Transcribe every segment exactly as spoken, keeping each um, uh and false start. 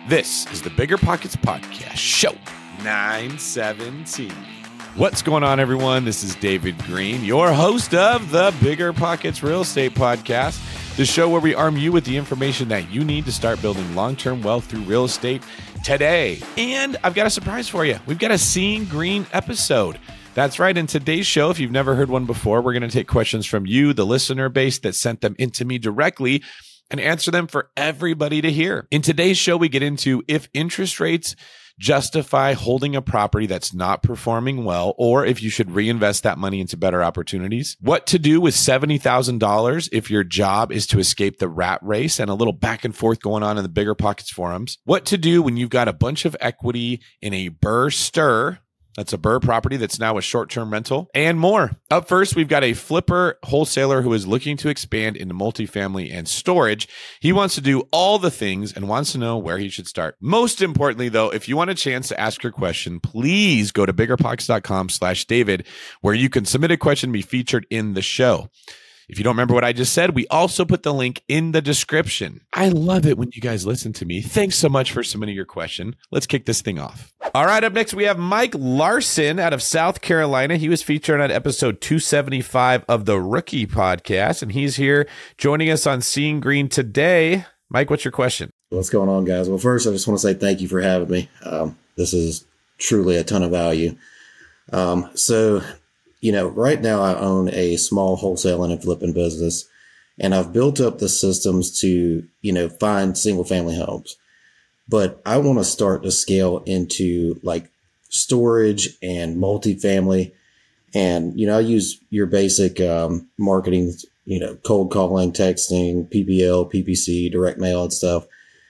This is the Bigger Pockets Podcast, show nine seventeen. What's going on, everyone? This is David Green, your host of the Bigger Pockets Real Estate Podcast, the show where we arm you with the information that you need to start building long-term wealth through real estate today. And I've got a surprise for you. We've got a Seeing Green episode. That's right. In today's show, if you've never heard one before, we're going to take questions from you, the listener base that sent them into me directly, and answer them for everybody to hear. In today's show, we get into if interest rates justify holding a property that's not performing well, or if you should reinvest that money into better opportunities, what to do with seventy thousand dollars if your job is to escape the rat race, and a little back and forth going on in the Bigger Pockets forums, what to do when you've got a bunch of equity in a BRRRR stir. That's a BRRRR property that's now a short-term rental, and more. Up first, we've got a flipper wholesaler who is looking to expand into multifamily and storage. He wants to do all the things and wants to know where he should start. Most importantly, though, if you want a chance to ask your question, please go to biggerpockets.com slash David, where you can submit a question and be featured in the show. If you don't remember what I just said, we also put the link in the description. I love it when you guys listen to me. Thanks so much for submitting your question. Let's kick this thing off. All right, up next, we have Mike Larson out of South Carolina. He was featured on episode two seventy-five of the Rookie Podcast, and he's here joining us on Seeing Green today. Mike, what's your question? What's going on, guys? Well, first, I just want to say thank you for having me. Um, this is truly a ton of value. Um, so... You know, right now I own a small wholesaling and flipping business, and I've built up the systems to, you know, find single family homes. But I want to start to scale into like storage and multifamily. And, you know, I use your basic um, marketing, you know, cold calling, texting, P P L, P P C, direct mail and stuff.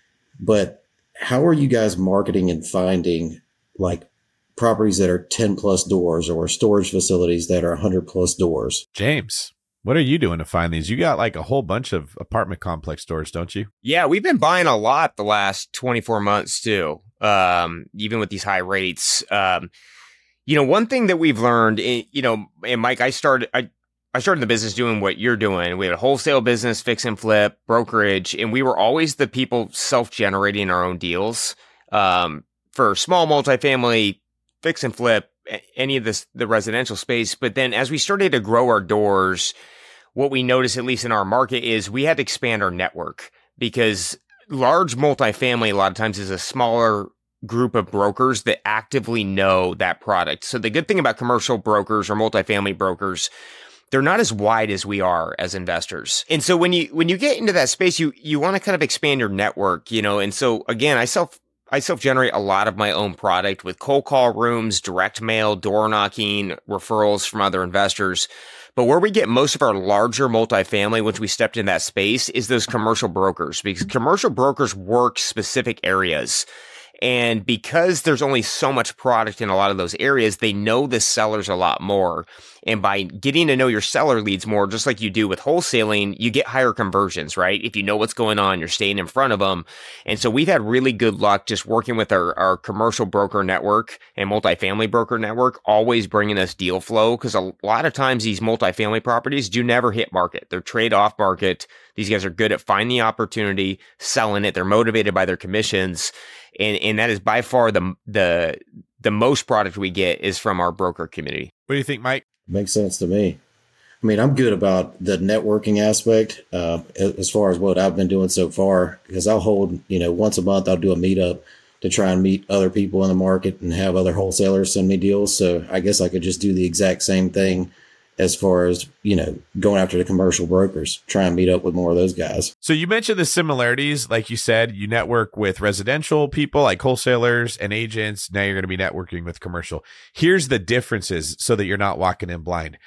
But how are you guys marketing and finding like properties that are ten plus doors or storage facilities that are one hundred plus doors? James, what are you doing to find these? You got like a whole bunch of apartment complex stores, don't you? Yeah, we've been buying a lot the last twenty-four months too, um, even with these high rates. Um, you know, one thing that we've learned, you know, and Mike, I started, I, I started the business doing what you're doing. We had a wholesale business, fix and flip, brokerage, and we were always the people self-generating our own deals um, for small multifamily, fix and flip, any of this, the residential space. But then as we started to grow our doors, what we noticed, at least in our market, is we had to expand our network, because large multifamily a lot of times is a smaller group of brokers that actively know that product. So the good thing about commercial brokers or multifamily brokers, they're not as wide as we are as investors. And so when you, when you get into that space, you, you want to kind of expand your network, you know? And so again, I self, I self-generate a lot of my own product with cold call rooms, direct mail, door knocking, referrals from other investors. But where we get most of our larger multifamily, once we stepped in that space, is those commercial brokers, because commercial brokers work specific areas. And because there's only so much product in a lot of those areas, they know the sellers a lot more. And by getting to know your seller leads more, just like you do with wholesaling, you get higher conversions, right? If you know what's going on, you're staying in front of them. And so we've had really good luck just working with our, our commercial broker network and multifamily broker network, always bringing us deal flow. Because a lot of times these multifamily properties do never hit market. They're trade off market. These guys are good at finding the opportunity, selling it. They're motivated by their commissions. And and that is by far the the the most product we get is from our broker community. What do you think, Mike? Makes sense to me. I mean, I'm good about the networking aspect uh, as far as what I've been doing so far, because I'll hold, you know, once a month, I'll do a meetup to try and meet other people in the market and have other wholesalers send me deals. So I guess I could just do the exact same thing as far as, you know, going after the commercial brokers, try and meet up with more of those guys. So you mentioned the similarities. Like you said, you network with residential people like wholesalers and agents. Now you're going to be networking with commercial. Here's the differences so that you're not walking in blind.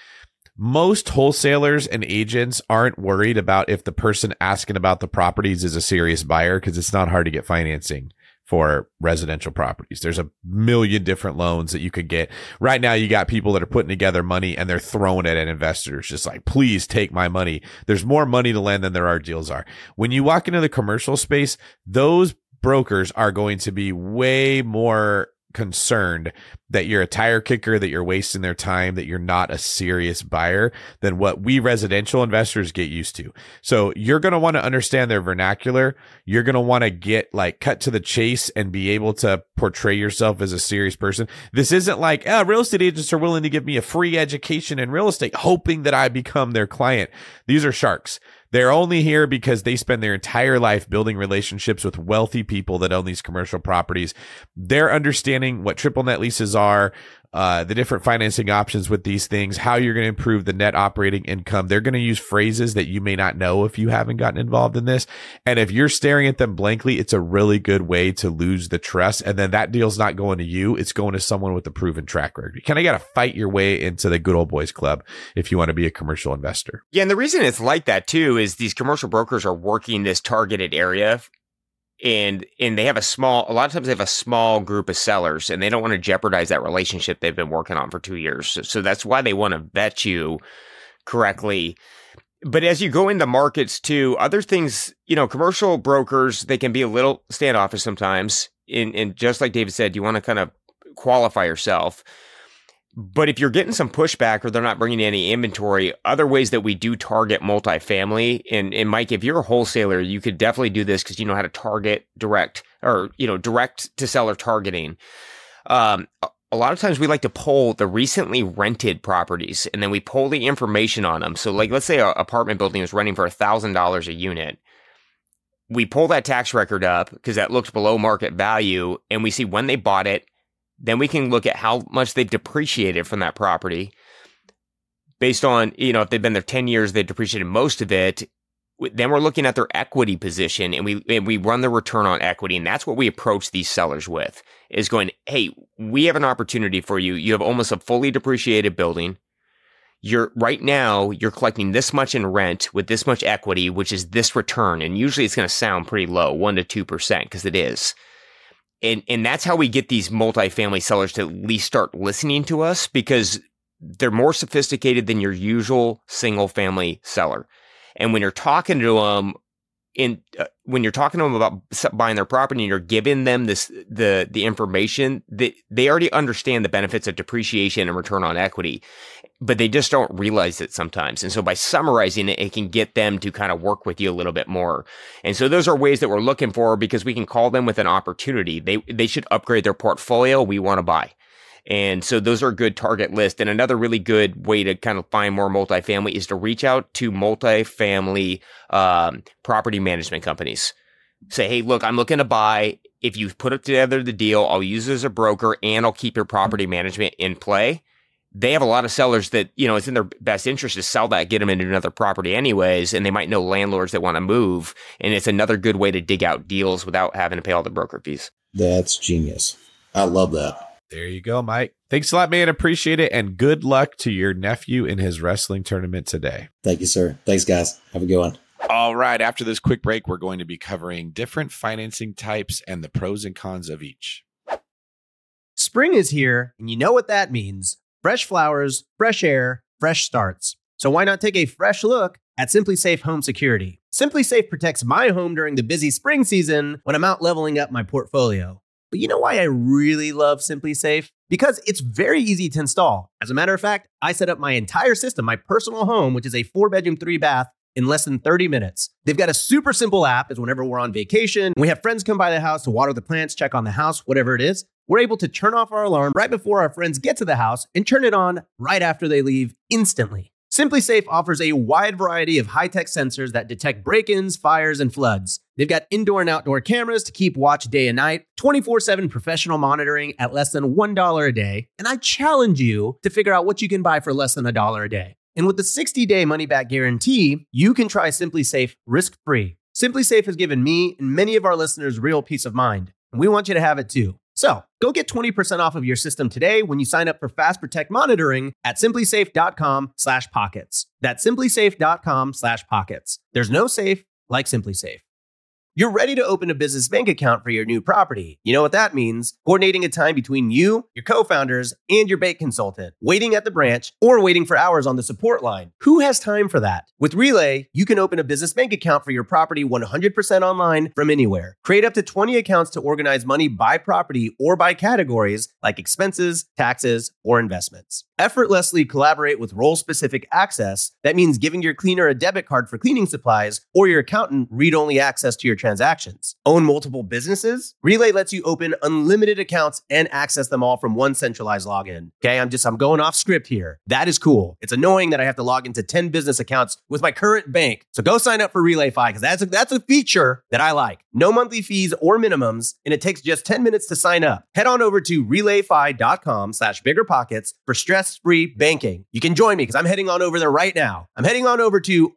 Most wholesalers and agents aren't worried about if the person asking about the properties is a serious buyer, because it's not hard to get financing for residential properties. There's a million different loans that you could get. Right now, you got people that are putting together money and they're throwing it at investors, just like, please take my money. There's more money to lend than there are deals are. When you walk into the commercial space, those brokers are going to be way more concerned that you're a tire kicker, that you're wasting their time, that you're not a serious buyer than what we residential investors get used to. So you're going to want to understand their vernacular. You're going to want to get like cut to the chase and be able to portray yourself as a serious person. This isn't like, oh, real estate agents are willing to give me a free education in real estate, hoping that I become their client. These are sharks. They're only here because they spend their entire life building relationships with wealthy people that own these commercial properties. They're understanding what triple net leases are, uh, the different financing options with these things, how you're going to improve the net operating income. They're going to use phrases that you may not know if you haven't gotten involved in this. And if you're staring at them blankly, it's a really good way to lose the trust. And then that deal's not going to you. It's going to someone with a proven track record. You kind of got to fight your way into the good old boys club if you want to be a commercial investor. Yeah. And the reason it's like that too is these commercial brokers are working this targeted area. And and they have a small, a lot of times they have a small group of sellers, and they don't want to jeopardize that relationship they've been working on for two years. So, so that's why they want to vet you correctly. But as you go into markets too, other things, you know, commercial brokers, they can be a little standoffish sometimes. And, and just like David said, you want to kind of qualify yourself. But if you're getting some pushback or they're not bringing any inventory, other ways that we do target multifamily, and, and Mike, if you're a wholesaler, you could definitely do this because you know how to target direct or, you know, direct to seller targeting. Um, a lot of times we like to pull the recently rented properties and then we pull the information on them. So like, let's say an apartment building is renting for one thousand dollars a unit. We pull that tax record up because that looks below market value and we see when they bought it. Then we can look at how much they've depreciated from that property based on, you know, if they've been there ten years, they've depreciated most of it. Then we're looking at their equity position and we and we run the return on equity. And that's what we approach these sellers with is going, hey, we have an opportunity for you. You have almost a fully depreciated building. You're right now, you're collecting this much in rent with this much equity, which is this return. And usually it's going to sound pretty low, one to two percent, because it is. And and that's how we get these multifamily sellers to at least start listening to us because they're more sophisticated than your usual single family seller. And when you're talking to them, in uh, when you're talking to them about buying their property and you're giving them this the the information, that they, they already understand the benefits of depreciation and return on equity, but they just don't realize it sometimes. And so by summarizing it, it can get them to kind of work with you a little bit more. And so those are ways that we're looking for because we can call them with an opportunity. They they should upgrade their portfolio. We want to buy. And so those are a good target list. And another really good way to kind of find more multifamily is to reach out to multifamily um, property management companies. Say, hey, look, I'm looking to buy. If you put it together the deal, I'll use it as a broker and I'll keep your property management in play. They have a lot of sellers that, you know, it's in their best interest to sell that, get them into another property anyways. And they might know landlords that want to move. And it's another good way to dig out deals without having to pay all the broker fees. That's genius. I love that. There you go, Mike. Thanks a lot, man. Appreciate it. And good luck to your nephew in his wrestling tournament today. Thank you, sir. Thanks, guys. Have a good one. All right. After this quick break, we're going to be covering different financing types and the pros and cons of each. Spring is here, and you know what that means. Fresh flowers, fresh air, fresh starts. So why not take a fresh look at SimpliSafe Home Security? SimpliSafe protects my home during the busy spring season when I'm out leveling up my portfolio. But you know why I really love SimpliSafe? Because it's very easy to install. As a matter of fact, I set up my entire system, my personal home, which is a four bedroom, three bath, in less than thirty minutes. They've got a super simple app as whenever we're on vacation, we have friends come by the house to water the plants, check on the house, whatever it is. We're able to turn off our alarm right before our friends get to the house and turn it on right after they leave instantly. SimpliSafe offers a wide variety of high-tech sensors that detect break-ins, fires, and floods. They've got indoor and outdoor cameras to keep watch day and night, twenty-four seven professional monitoring at less than one dollar a day. And I challenge you to figure out what you can buy for less than a dollar a day. And with the sixty day money-back guarantee, you can try SimpliSafe risk-free. SimpliSafe has given me and many of our listeners real peace of mind, and we want you to have it too. So go get twenty percent off of your system today when you sign up for Fast Protect monitoring at simplisafe.com slash pockets. That's simplisafe.com slash pockets. There's no safe like SimpliSafe. You're ready to open a business bank account for your new property. You know what that means? Coordinating a time between you, your co-founders, and your bank consultant, waiting at the branch, or waiting for hours on the support line. Who has time for that? With Relay, you can open a business bank account for your property one hundred percent online from anywhere. Create up to twenty accounts to organize money by property or by categories like expenses, taxes, or investments. Effortlessly collaborate with role-specific access. That means giving your cleaner a debit card for cleaning supplies or your accountant read-only access to your transactions. Own multiple businesses? Relay lets you open unlimited accounts and access them all from one centralized login. Okay, I'm just, I'm going off script here. That is cool. It's annoying that I have to log into ten business accounts with my current bank. So go sign up for RelayFi because that's a, that's a feature that I like. No monthly fees or minimums, and it takes just ten minutes to sign up. Head on over to relayfi.com slash biggerpockets for stress-free banking. You can join me because I'm heading on over there right now. I'm heading on over to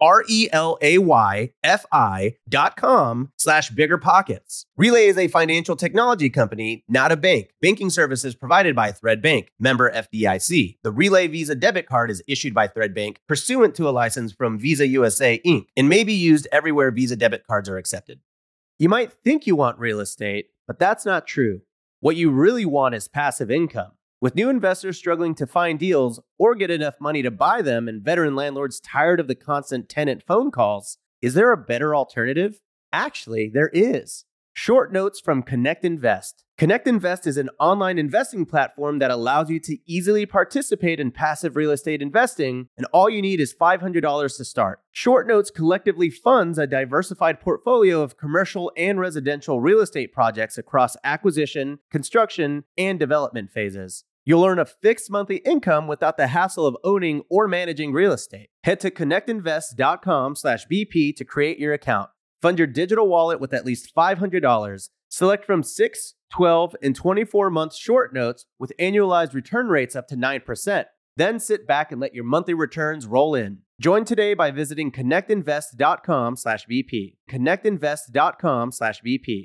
R-E-L-A-Y-F-I dot com slash biggerpockets. Relay is a financial technology company, not a bank. Banking services provided by Thread Bank, member F D I C. The Relay Visa debit card is issued by Thread Bank pursuant to a license from Visa U S A, Incorporated and may be used everywhere Visa debit cards are accepted. You might think you want real estate, but that's not true. What you really want is passive income. With new investors struggling to find deals or get enough money to buy them and veteran landlords tired of the constant tenant phone calls, is there a better alternative? Actually, there is. Short notes from Connect Invest. Connect Invest is an online investing platform that allows you to easily participate in passive real estate investing, and all you need is five hundred dollars to start. Short Notes collectively funds a diversified portfolio of commercial and residential real estate projects across acquisition, construction, and development phases. You'll earn a fixed monthly income without the hassle of owning or managing real estate. Head to connectinvest.com slash BP to create your account. Fund your digital wallet with at least five hundred dollars. Select from six, twelve, and twenty-four month short notes with annualized return rates up to nine percent. Then sit back and let your monthly returns roll in. Join today by visiting connectinvest.com slash BP. connectinvest.com slash BP.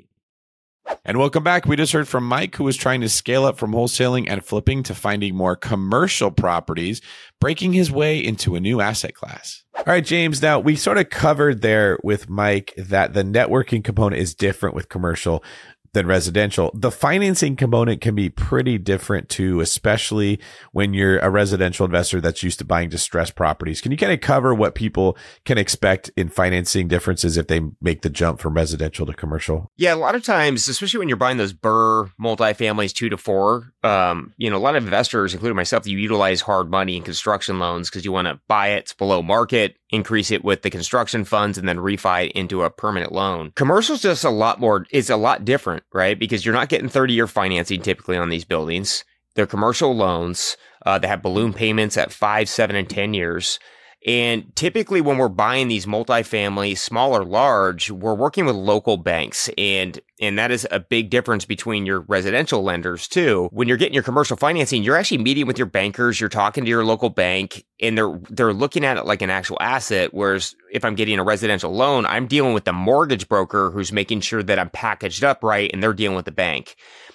And welcome back. We just heard from Mike, who was trying to scale up from wholesaling and flipping to finding more commercial properties, breaking his way into a new asset class. All right, James. Now, we sort of covered there with Mike that the networking component is different with commercial than residential. The financing component can be pretty different too, especially when you're a residential investor that's used to buying distressed properties. Can you kind of cover what people can expect in financing differences if they make the jump from residential to commercial? Yeah, a lot of times, especially when you're buying those Burr multifamilies two to four, um, you know, a lot of investors, including myself, you utilize hard money and construction loans because you want to buy it, it's below market, increase it with the construction funds, and then refi it into a permanent loan. Commercial's just a lot more, it's a lot different, right? Because you're not getting thirty year financing typically on these buildings. They're commercial loans uh, that have balloon payments at five, seven, and ten years. And typically when we're buying these multifamily, small or large, we're working with local banks. And and that is a big difference between your residential lenders too. When you're getting your commercial financing, you're actually meeting with your bankers, you're talking to your local bank, and they're they're looking at it like an actual asset. Whereas if I'm getting a residential loan, I'm dealing with the mortgage broker who's making sure that I'm packaged up right, and they're dealing with the bank.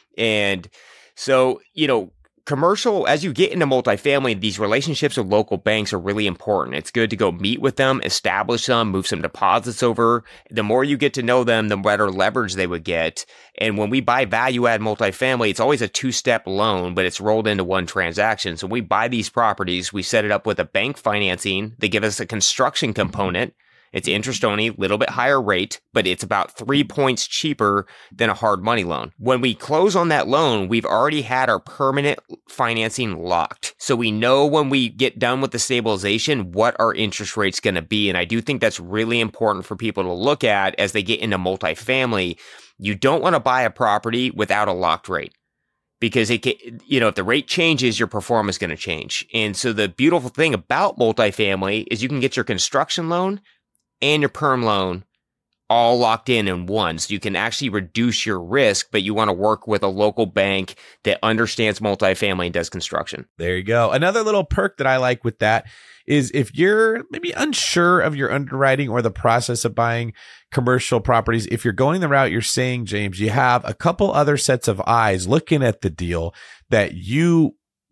And so, you know, commercial, as you get into multifamily, these relationships with local banks are really important. It's good to go meet with them, establish them, move some deposits over. The more you get to know them, the better leverage they would get. And when we buy value add multifamily, it's always a two-step loan, but it's rolled into one transaction. So when we buy these properties, we set it up with a bank financing. They give us a construction component. It's interest only, a little bit higher rate, but it's about three points cheaper than a hard money loan. When we close on that loan, we've already had our permanent financing locked. So we know when we get done with the stabilization, what our interest rate's going to be. And I do think that's really important for people to look at as they get into multifamily. You don't want to buy a property without a locked rate. Because it can, you know, if the rate changes, your performance is going to change. And so the beautiful thing about multifamily is you can get your construction loan and your perm loan all locked in in one. So you can actually reduce your risk, but you want to work with a local bank that understands multifamily and does construction. There you go. Another little perk that I like with that is if you're maybe unsure of your underwriting or the process of buying commercial properties, if you're going the route you're saying, James, you have a couple other sets of eyes looking at the deal that you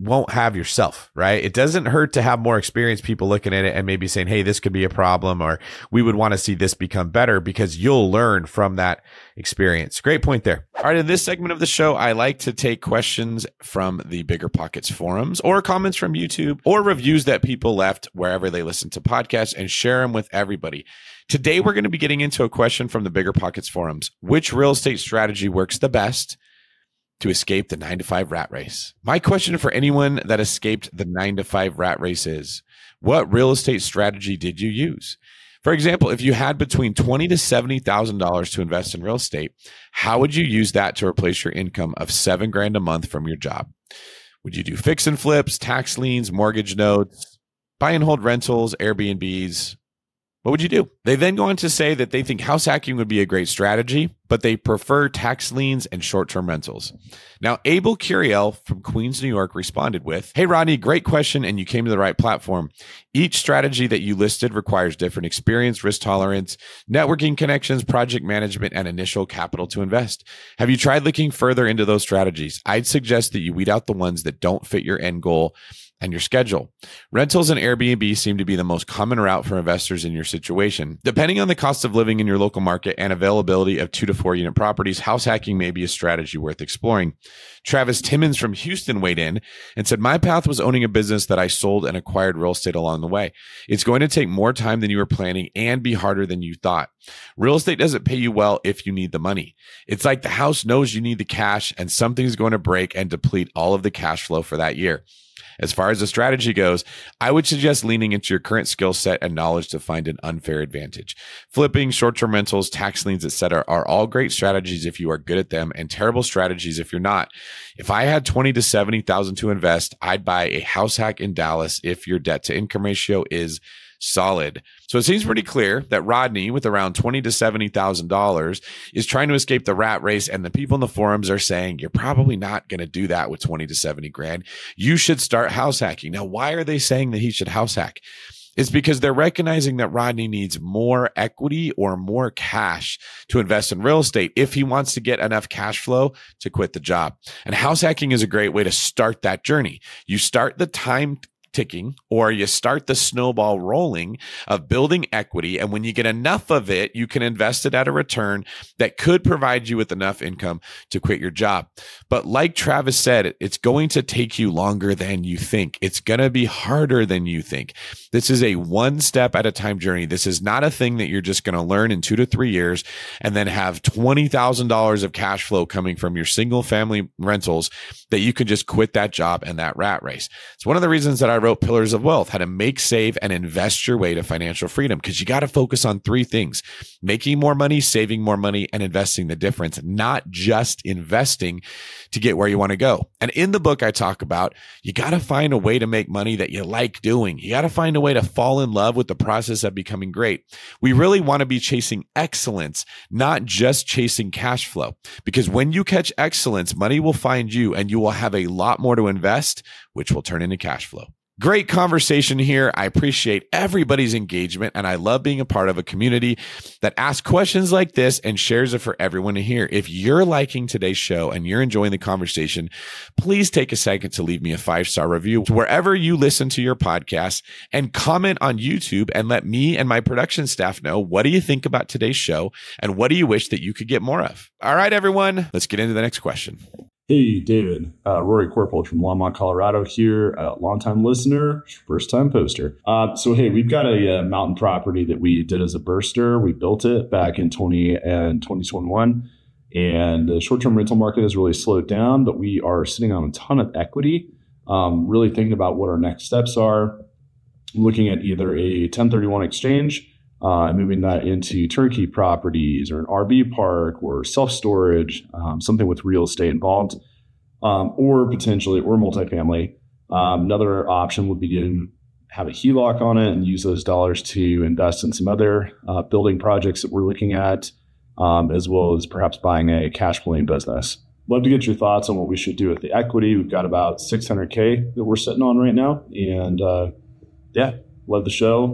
won't have yourself, right? It doesn't hurt to have more experienced people looking at it and maybe saying, hey, this could be a problem, or we would want to see this become better, because you'll learn from that experience. Great point there. All right. In this segment of the show, I like to take questions from the Bigger Pockets forums, or comments from YouTube, or reviews that people left wherever they listen to podcasts, and share them with everybody. Today, we're going to be getting into a question from the Bigger Pockets forums. Which real estate strategy works the best to escape the nine to five rat race? My question for anyone that escaped the nine to five rat race is, what real estate strategy did you use? For example, if you had between twenty thousand dollars to seventy thousand dollars to invest in real estate, how would you use that to replace your income of seven grand a month from your job? Would you do fix and flips, tax liens, mortgage notes, buy and hold rentals, Airbnbs? What would you do? They then go on to say that they think house hacking would be a great strategy, but they prefer tax liens and short-term rentals. Now, Abel Curiel from Queens, New York responded with, hey, Rodney, great question, and you came to the right platform. Each strategy that you listed requires different experience, risk tolerance, networking connections, project management, and initial capital to invest. Have you tried looking further into those strategies? I'd suggest that you weed out the ones that don't fit your end goal and your schedule. Rentals and Airbnb seem to be the most common route for investors in your situation. Depending on the cost of living in your local market and availability of two to four unit properties, house hacking may be a strategy worth exploring. Travis Timmons from Houston weighed in and said, my path was owning a business that I sold and acquired real estate along the way. It's going to take more time than you were planning and be harder than you thought. Real estate doesn't pay you well if you need the money. It's like the house knows you need the cash, and something's going to break and deplete all of the cash flow for that year. As far as the strategy goes, I would suggest leaning into your current skill set and knowledge to find an unfair advantage. Flipping, short-term rentals, tax liens, et cetera are all great strategies if you are good at them, and terrible strategies if you're not. If I had twenty to seventy thousand to invest, I'd buy a house hack in Dallas if your debt to income ratio is solid. So it seems pretty clear that Rodney, with around twenty to seventy thousand dollars, is trying to escape the rat race, and the people in the forums are saying you're probably not going to do that with twenty to seventy grand. You should start house hacking. Now, why are they saying that he should house hack? It's because they're recognizing that Rodney needs more equity or more cash to invest in real estate if he wants to get enough cash flow to quit the job. And house hacking is a great way to start that journey. You start the time ticking, or you start the snowball rolling of building equity. And when you get enough of it, you can invest it at a return that could provide you with enough income to quit your job. But like Travis said, it's going to take you longer than you think. It's going to be harder than you think. This is a one step at a time journey. This is not a thing that you're just going to learn in two to three years and then have twenty thousand dollars of cash flow coming from your single family rentals that you can just quit that job and that rat race. It's one of the reasons that I wrote Pillars of Wealth, how to make, save, and invest your way to financial freedom, because you got to focus on three things: making more money, saving more money, and investing the difference, not just investing to get where you want to go. And in the book, I talk about you got to find a way to make money that you like doing. You got to find a way to fall in love with the process of becoming great. We really want to be chasing excellence, not just chasing cash flow, because when you catch excellence, money will find you and you will have a lot more to invest, which will turn into cash flow. Great conversation here. I appreciate everybody's engagement, and I love being a part of a community that asks questions like this and shares it for everyone to hear. If you're liking today's show and you're enjoying the conversation, please take a second to leave me a five-star review wherever you listen to your podcast, and comment on YouTube and let me and my production staff know, what do you think about today's show and what do you wish that you could get more of? All right, everyone, let's get into the next question. Hey, David. Uh, Rory Corporal from Longmont, Colorado here. Uh, longtime listener, first-time poster. Uh, so, hey, we've got a, a mountain property that we did as a burster. We built it back in twenty and twenty twenty-one, and the short-term rental market has really slowed down, but we are sitting on a ton of equity, um, really thinking about what our next steps are, looking at either a ten thirty-one exchange, Uh, moving that into turnkey properties or an R V park or self-storage, um, something with real estate involved, um, or potentially, or multifamily. Um, another option would be to have a H E L O C on it and use those dollars to invest in some other uh, building projects that we're looking at, um, as well as perhaps buying a cash flowing business. Love to get your thoughts on what we should do with the equity. We've got about six hundred K that we're sitting on right now. And uh, yeah, love the show.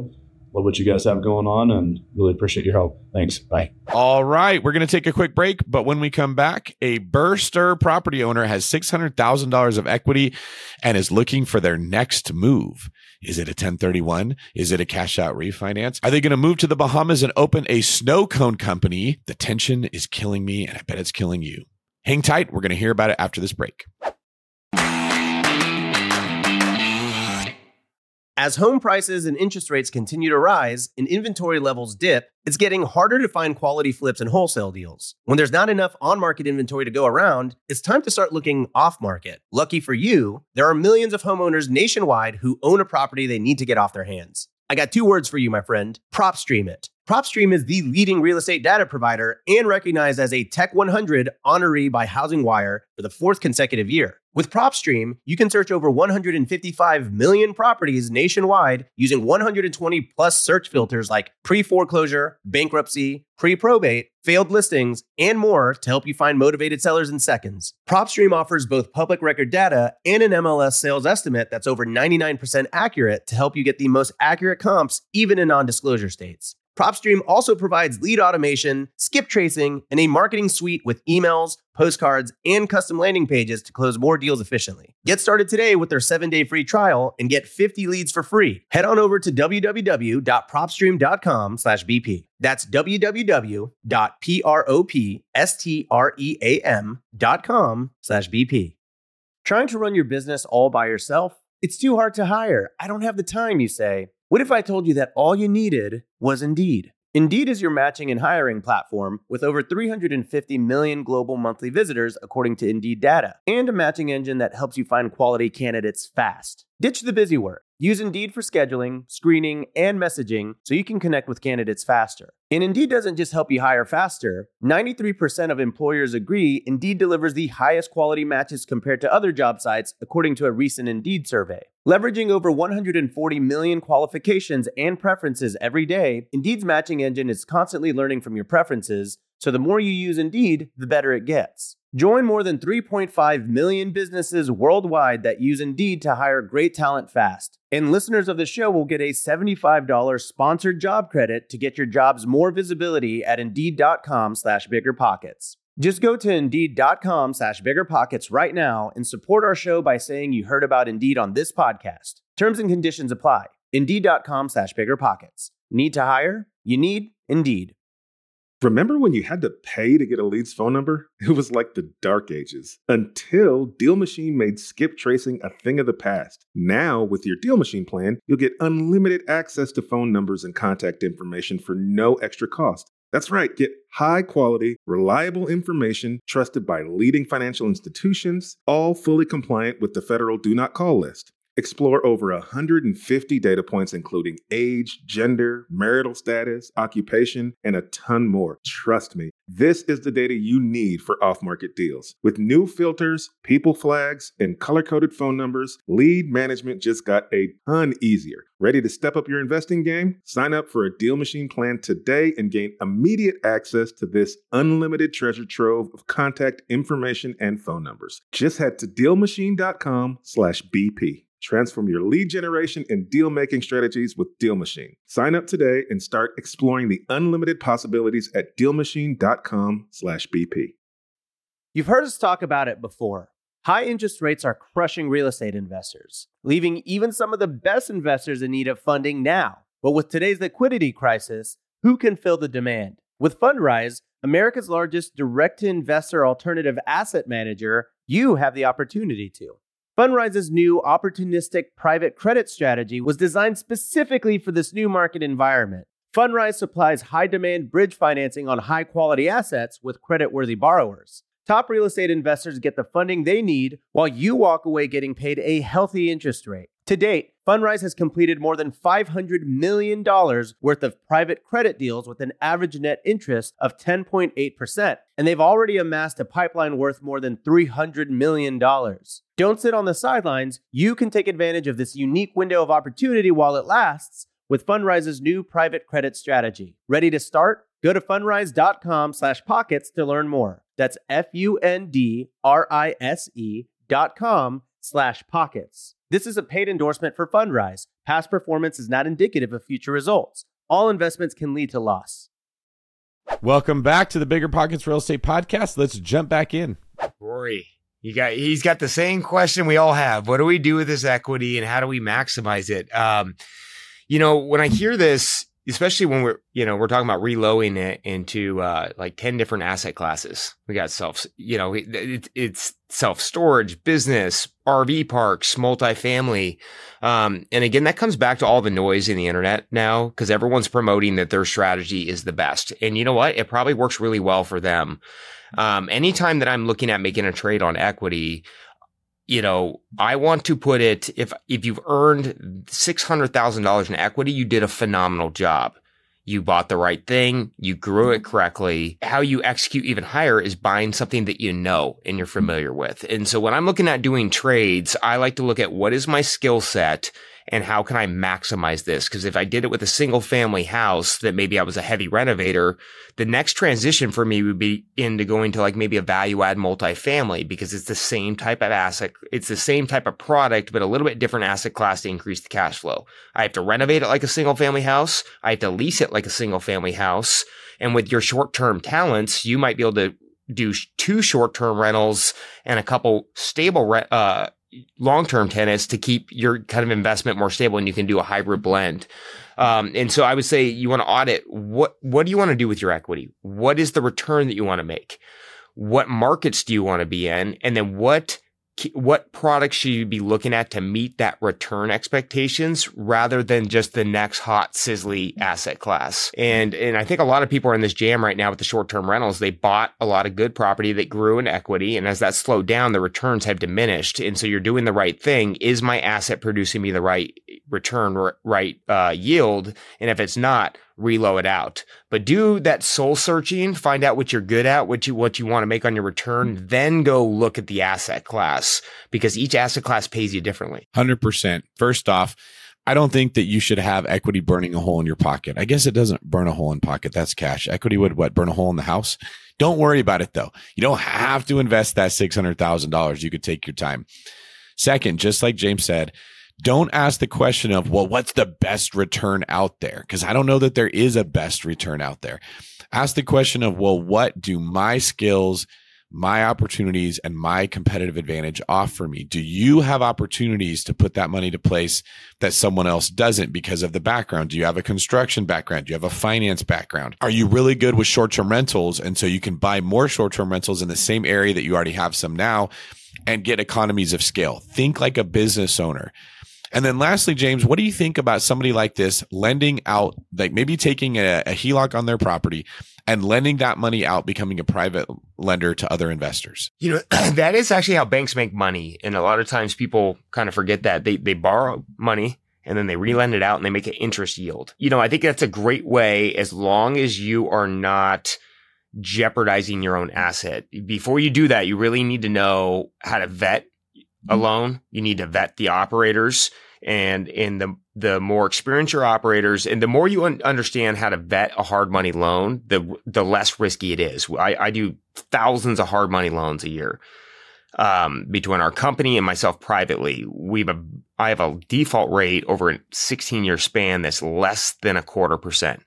love what you guys have going on and really appreciate your help. Thanks. Bye. All right. We're going to take a quick break, but when we come back, a Burster property owner has six hundred thousand dollars of equity and is looking for their next move. Is it a ten thirty-one? Is it a cash out refinance? Are they going to move to the Bahamas and open a snow cone company? The tension is killing me, and I bet it's killing you. Hang tight. We're going to hear about it after this break. As home prices and interest rates continue to rise and inventory levels dip, it's getting harder to find quality flips and wholesale deals. When there's not enough on-market inventory to go around, it's time to start looking off-market. Lucky for you, there are millions of homeowners nationwide who own a property they need to get off their hands. I got two words for you, my friend. PropStream it. PropStream is the leading real estate data provider and recognized as a Tech one hundred honoree by HousingWire for the fourth consecutive year. With PropStream, you can search over one hundred fifty-five million properties nationwide using one hundred twenty plus search filters like pre-foreclosure, bankruptcy, pre-probate, failed listings, and more to help you find motivated sellers in seconds. PropStream offers both public record data and an M L S sales estimate that's over ninety-nine percent accurate to help you get the most accurate comps, even in non-disclosure states. PropStream also provides lead automation, skip tracing, and a marketing suite with emails, postcards, and custom landing pages to close more deals efficiently. Get started today with their seven-day free trial and get fifty leads for free. Head on over to w w w dot propstream dot com slash b p. That's w w w dot propstream dot com slash b p. Trying to run your business all by yourself? It's too hard to hire. I don't have the time, you say. What if I told you that all you needed was Indeed? Indeed is your matching and hiring platform with over three hundred fifty million global monthly visitors according to Indeed data, and a matching engine that helps you find quality candidates fast. Ditch the busy work. Use Indeed for scheduling, screening, and messaging so you can connect with candidates faster. And Indeed doesn't just help you hire faster. ninety-three percent of employers agree Indeed delivers the highest quality matches compared to other job sites, according to a recent Indeed survey. Leveraging over one hundred forty million qualifications and preferences every day, Indeed's matching engine is constantly learning from your preferences, so the more you use Indeed, the better it gets. Join more than three point five million businesses worldwide that use Indeed to hire great talent fast. And listeners of the show will get a seventy-five dollars sponsored job credit to get your jobs more visibility at Indeed.com slash BiggerPockets. Just go to Indeed.com slash BiggerPockets right now and support our show by saying you heard about Indeed on this podcast. Terms and conditions apply. Indeed.com slash BiggerPockets. Need to hire? You need Indeed. Remember when you had to pay to get a lead's phone number? It was like the dark ages. Until Deal Machine made skip tracing a thing of the past. Now, with your Deal Machine plan, you'll get unlimited access to phone numbers and contact information for no extra cost. That's right, get high-quality, reliable information trusted by leading financial institutions, all fully compliant with the federal Do Not Call list. Explore over one hundred fifty data points, including age, gender, marital status, occupation, and a ton more. Trust me, this is the data you need for off-market deals. With new filters, people flags, and color-coded phone numbers, lead management just got a ton easier. Ready to step up your investing game? Sign up for a Deal Machine plan today and gain immediate access to this unlimited treasure trove of contact information and phone numbers. Just head to DealMachine.com slash BP. Transform your lead generation and deal-making strategies with Deal Machine. Sign up today and start exploring the unlimited possibilities at DealMachine.com slash BP. You've heard us talk about it before. High interest rates are crushing real estate investors, leaving even some of the best investors in need of funding now. But with today's liquidity crisis, who can fill the demand? With Fundrise, America's largest direct-to-investor alternative asset manager, you have the opportunity to. Fundrise's new opportunistic private credit strategy was designed specifically for this new market environment. Fundrise supplies high-demand bridge financing on high-quality assets with credit-worthy borrowers. Top real estate investors get the funding they need while you walk away getting paid a healthy interest rate. To date, Fundrise has completed more than five hundred million dollars worth of private credit deals with an average net interest of ten point eight percent, and they've already amassed a pipeline worth more than three hundred million dollars. Don't sit on the sidelines. You can take advantage of this unique window of opportunity while it lasts with Fundrise's new private credit strategy. Ready to start? Go to fundrise.com slash pockets to learn more. That's F-U-N-D-R-I-S-E dot com slash pockets. This is a paid endorsement for Fundrise. Past performance is not indicative of future results. All investments can lead to loss. Welcome back to the Bigger Pockets Real Estate Podcast. Let's jump back in. Rory, you got he's got the same question we all have. What do we do with this equity and how do we maximize it? Um, you know, when I hear this, especially when we're, you know, we're talking about reloading it into uh, like ten different asset classes. We got self, you know, it, it, it's self-storage, business, R V parks, multifamily. Um, and again, that comes back to all the noise in the internet now because everyone's promoting that their strategy is the best. And you know what? It probably works really well for them. Um, anytime that I'm looking at making a trade on equity, you know, I want to put it, if if you've earned six hundred thousand dollars in equity, you did a phenomenal job. You bought the right thing. You grew it correctly. How you execute even higher is buying something that you know and you're familiar with. And so when I'm looking at doing trades, I like to look at what is my skill set and how can I maximize this? Because if I did it with a single family house that maybe I was a heavy renovator, the next transition for me would be into going to like maybe a value add multifamily because it's the same type of asset. It's the same type of product, but a little bit different asset class to increase the cash flow. I have to renovate it like a single family house. I have to lease it like a single family house. And with your short-term talents, you might be able to do two short-term rentals and a couple stable re- uh long-term tenants to keep your kind of investment more stable, and you can do a hybrid blend. Um, and so I would say you want to audit what, what do you want to do with your equity? What is the return that you want to make? What markets do you want to be in? And then what, what products should you be looking at to meet that return expectations rather than just the next hot sizzly asset class? And, and I think a lot of people are in this jam right now with the short-term rentals. They bought a lot of good property that grew in equity. And as that slowed down, the returns have diminished. And so you're doing the right thing. Is my asset producing me the right return, right uh, yield? And if it's not, reload it out. But do that soul searching, find out what you're good at, what you what you want to make on your return, then go look at the asset class because each asset class pays you differently. one hundred percent. First off, I don't think that you should have equity burning a hole in your pocket. I guess it doesn't burn a hole in pocket. That's cash. Equity would what? Burn a hole in the house? Don't worry about it though. You don't have to invest that six hundred thousand dollars. You could take your time. Second, just like James said, don't ask the question of, well, what's the best return out there? Because I don't know that there is a best return out there. Ask the question of, well, what do my skills, my opportunities, and my competitive advantage offer me? Do you have opportunities to put that money to place that someone else doesn't because of the background? Do you have a construction background? Do you have a finance background? Are you really good with short-term rentals? And so you can buy more short-term rentals in the same area that you already have some now and get economies of scale. Think like a business owner. And then lastly, James, what do you think about somebody like this lending out, like maybe taking a, a H E L O C on their property and lending that money out, becoming a private lender to other investors? You know, that is actually how banks make money. And a lot of times people kind of forget that. They they borrow money and then they relend it out and they make an interest yield. You know, I think that's a great way as long as you are not jeopardizing your own asset. Before you do that, you really need to know how to vet a loan. You need to vet the operators, and in the the more experienced your operators, and the more you un- understand how to vet a hard money loan, the the less risky it is. I, I do thousands of hard money loans a year. Um, between our company and myself privately, we've a I have a default rate over a sixteen year span that's less than a quarter percent.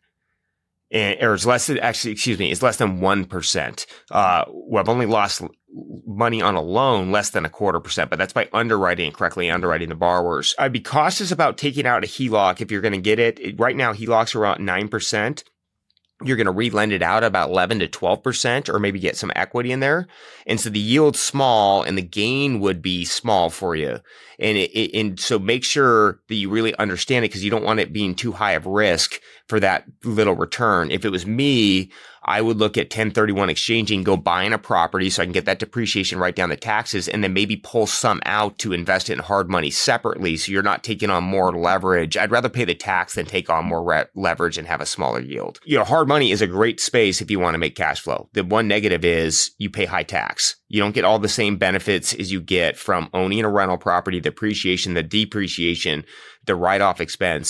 And, or it's less than, actually, excuse me, it's less than one percent. Uh, well, I've only lost money on a loan less than a quarter percent, but that's by underwriting it correctly, underwriting the borrowers. I'd be cautious about taking out a H E L O C if you're going to get it. it. Right now, H E L O Cs are around nine percent. You're going to re-lend it out about eleven to twelve percent, or maybe get some equity in there. And so the yield's small and the gain would be small for you. And it, it, and so make sure that you really understand it because you don't want it being too high of risk for that little return. If it was me, I would look at ten thirty-one exchanging, go buying a property so I can get that depreciation right down the taxes, and then maybe pull some out to invest it in hard money separately so you're not taking on more leverage. I'd rather pay the tax than take on more re- leverage and have a smaller yield. You know, hard money is a great space if you want to make cash flow. The one negative is you pay high tax. You don't get all the same benefits as you get from owning a rental property, the appreciation, the depreciation, the write-off expense.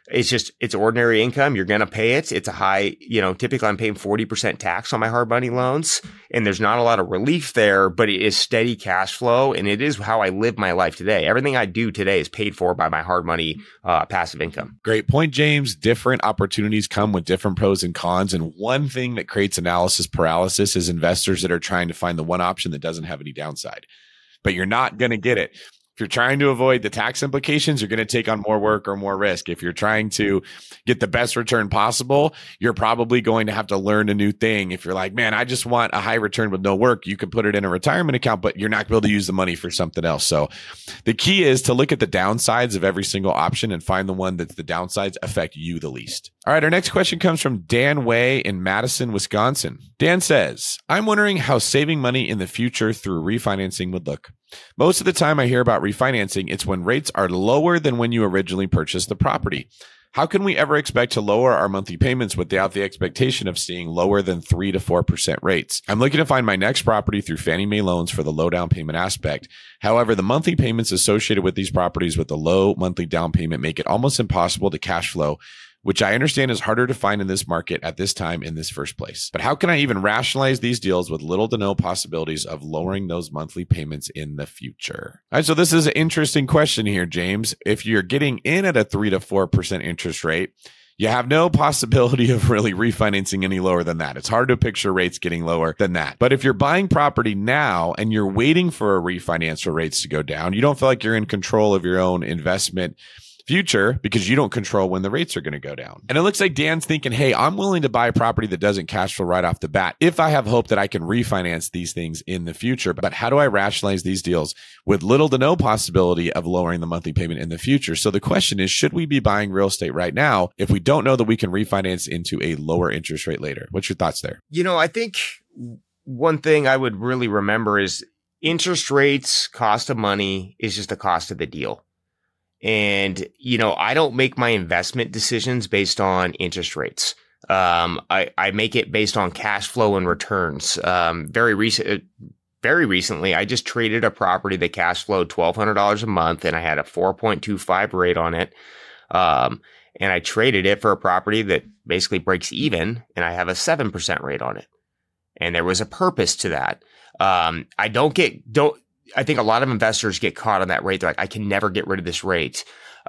It's just, it's ordinary income. You're going to pay it. It's a high, you know, typically I'm paying forty percent tax on my hard money loans, and there's not a lot of relief there, but it is steady cash flow. And it is how I live my life today. Everything I do today is paid for by my hard money uh, passive income. Great point, James. Different opportunities come with different pros and cons. And one thing that creates analysis paralysis is investors that are trying to find the one option that doesn't have any downside, but you're not going to get it. If you're trying to avoid the tax implications, you're going to take on more work or more risk. If you're trying to get the best return possible, you're probably going to have to learn a new thing. If you're like, man, I just want a high return with no work, you can put it in a retirement account, but you're not going to be able to use the money for something else. So the key is to look at the downsides of every single option and find the one that the downsides affect you the least. All right, our next question comes from Dan Way in Madison, Wisconsin. Dan says, I'm wondering how saving money in the future through refinancing would look. Most of the time I hear about refinancing, it's when rates are lower than when you originally purchased the property. How can we ever expect to lower our monthly payments without the expectation of seeing lower than three to four percent rates? I'm looking to find my next property through Fannie Mae loans for the low down payment aspect. However, the monthly payments associated with these properties with the low monthly down payment make it almost impossible to cash flow, which I understand is harder to find in this market at this time in this first place. But how can I even rationalize these deals with little to no possibilities of lowering those monthly payments in the future? All right, so this is an interesting question here, James. If you're getting in at a three to four percent interest rate, you have no possibility of really refinancing any lower than that. It's hard to picture rates getting lower than that. But if you're buying property now and you're waiting for a refinance for rates to go down, you don't feel like you're in control of your own investment future because you don't control when the rates are going to go down. And it looks like Dan's thinking, hey, I'm willing to buy a property that doesn't cash flow right off the bat if I have hope that I can refinance these things in the future. But how do I rationalize these deals with little to no possibility of lowering the monthly payment in the future? So the question is, should we be buying real estate right now if we don't know that we can refinance into a lower interest rate later? What's your thoughts there? You know, I think one thing I would really remember is interest rates, cost of money is just the cost of the deal. And, you know, I don't make my investment decisions based on interest rates. Um, I, I make it based on cash flow and returns. Um, very recent, very recently, I just traded a property that cash flowed twelve hundred dollars a month, and I had a four point two five rate on it. Um, and I traded it for a property that basically breaks even, and I have a seven percent rate on it. And there was a purpose to that. Um, I don't get, don't, I think a lot of investors get caught on that rate. They're like, I can never get rid of this rate.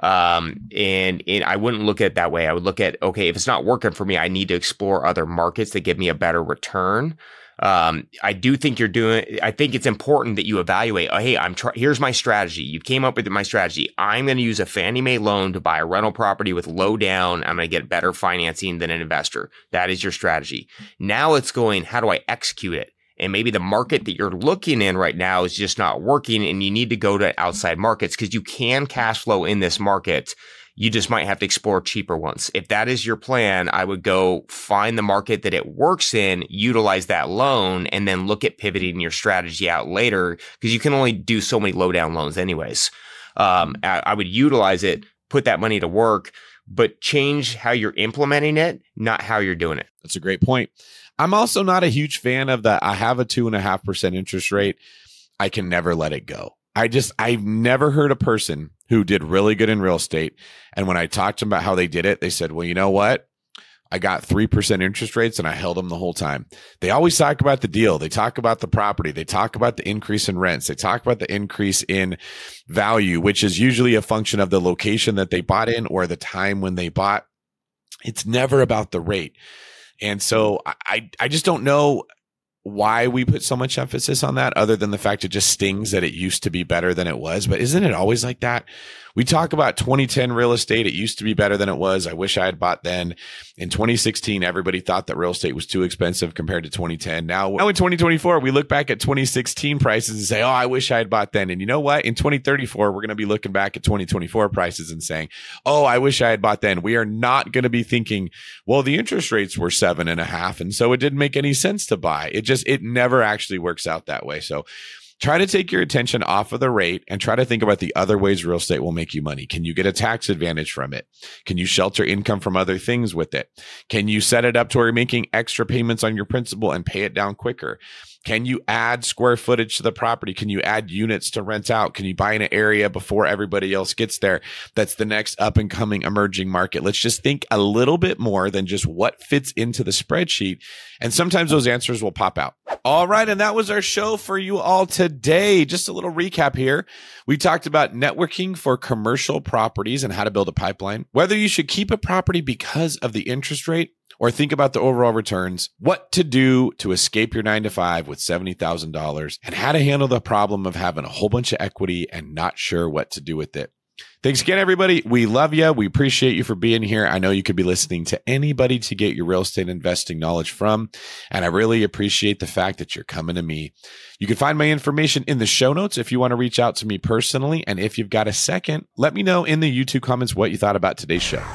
Um, and, and I wouldn't look at it that way. I would look at, okay, if it's not working for me, I need to explore other markets that give me a better return. Um, I do think you're doing, I think it's important that you evaluate, oh, hey, I'm trying, here's my strategy. You came up with my strategy. I'm going to use a Fannie Mae loan to buy a rental property with low down. I'm going to get better financing than an investor. That is your strategy. Now it's going, how do I execute it? And maybe the market that you're looking in right now is just not working, and you need to go to outside markets because you can cash flow in this market. You just might have to explore cheaper ones. If that is your plan, I would go find the market that it works in, utilize that loan, and then look at pivoting your strategy out later because you can only do so many low down loans anyways. Um, I, I would utilize it, put that money to work, but change how you're implementing it, not how you're doing it. That's a great point. I'm also not a huge fan of the, I have a two and a half percent interest rate, I can never let it go. I just, I've never heard a person who did really good in real estate. And when I talked to them about how they did it, they said, well, you know what? I got three percent interest rates and I held them the whole time. They always talk about the deal. They talk about the property. They talk about the increase in rents. They talk about the increase in value, which is usually a function of the location that they bought in or the time when they bought. It's never about the rate. And so I, I just don't know why we put so much emphasis on that other than the fact it just stings that it used to be better than it was. But isn't it always like that? We talk about twenty ten real estate. It used to be better than it was. I wish I had bought then. In twenty sixteen, everybody thought that real estate was too expensive compared to twenty ten. Now, now in twenty twenty-four, we look back at twenty sixteen prices and say, oh, I wish I had bought then. And you know what? In twenty thirty-four, we're going to be looking back at twenty twenty-four prices and saying, oh, I wish I had bought then. We are not going to be thinking, well, the interest rates were seven and a half. And so it didn't make any sense to buy. It just, it never actually works out that way. So try to take your attention off of the rate and try to think about the other ways real estate will make you money. Can you get a tax advantage from it? Can you shelter income from other things with it? Can you set it up to where you're making extra payments on your principal and pay it down quicker? Can you add square footage to the property? Can you add units to rent out? Can you buy in an area before everybody else gets there? That's the next up and coming emerging market. Let's just think a little bit more than just what fits into the spreadsheet. And sometimes those answers will pop out. All right. And that was our show for you all today. Just a little recap here. We talked about networking for commercial properties and how to build a pipeline, whether you should keep a property because of the interest rate or think about the overall returns, what to do to escape your nine to five with seventy thousand dollars, and how to handle the problem of having a whole bunch of equity and not sure what to do with it. Thanks again, everybody. We love you. We appreciate you for being here. I know you could be listening to anybody to get your real estate investing knowledge from, and I really appreciate the fact that you're coming to me. You can find my information in the show notes if you want to reach out to me personally, and if you've got a second, let me know in the YouTube comments what you thought about today's show.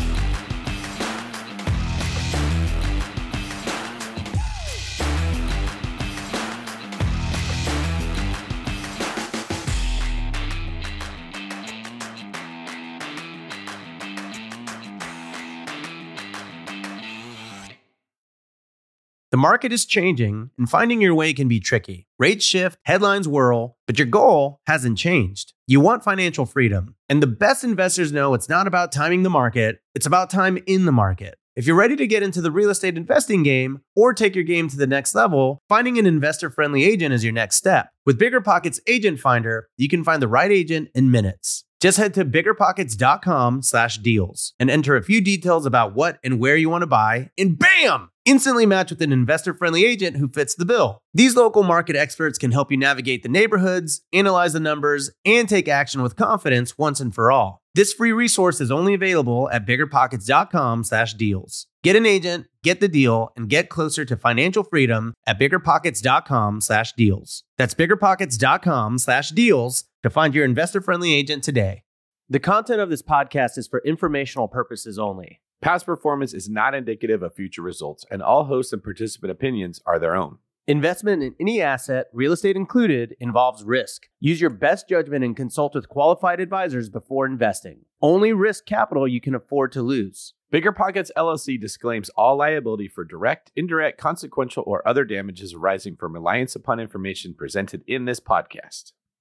The market is changing, and finding your way can be tricky. Rates shift, headlines whirl, but your goal hasn't changed. You want financial freedom. And the best investors know it's not about timing the market, it's about time in the market. If you're ready to get into the real estate investing game or take your game to the next level, finding an investor-friendly agent is your next step. With BiggerPockets Agent Finder, you can find the right agent in minutes. Just head to biggerpockets.com slash deals and enter a few details about what and where you want to buy, and bam! Instantly match with an investor-friendly agent who fits the bill. These local market experts can help you navigate the neighborhoods, analyze the numbers, and take action with confidence once and for all. This free resource is only available at biggerpockets.com slash deals. Get an agent, get the deal, and get closer to financial freedom at biggerpockets.com slash deals. That's biggerpockets.com slash deals to find your investor-friendly agent today. The content of this podcast is for informational purposes only. Past performance is not indicative of future results, and all host and participant opinions are their own. Investment in any asset, real estate included, involves risk. Use your best judgment and consult with qualified advisors before investing. Only risk capital you can afford to lose. BiggerPockets L L C disclaims all liability for direct, indirect, consequential, or other damages arising from reliance upon information presented in this podcast.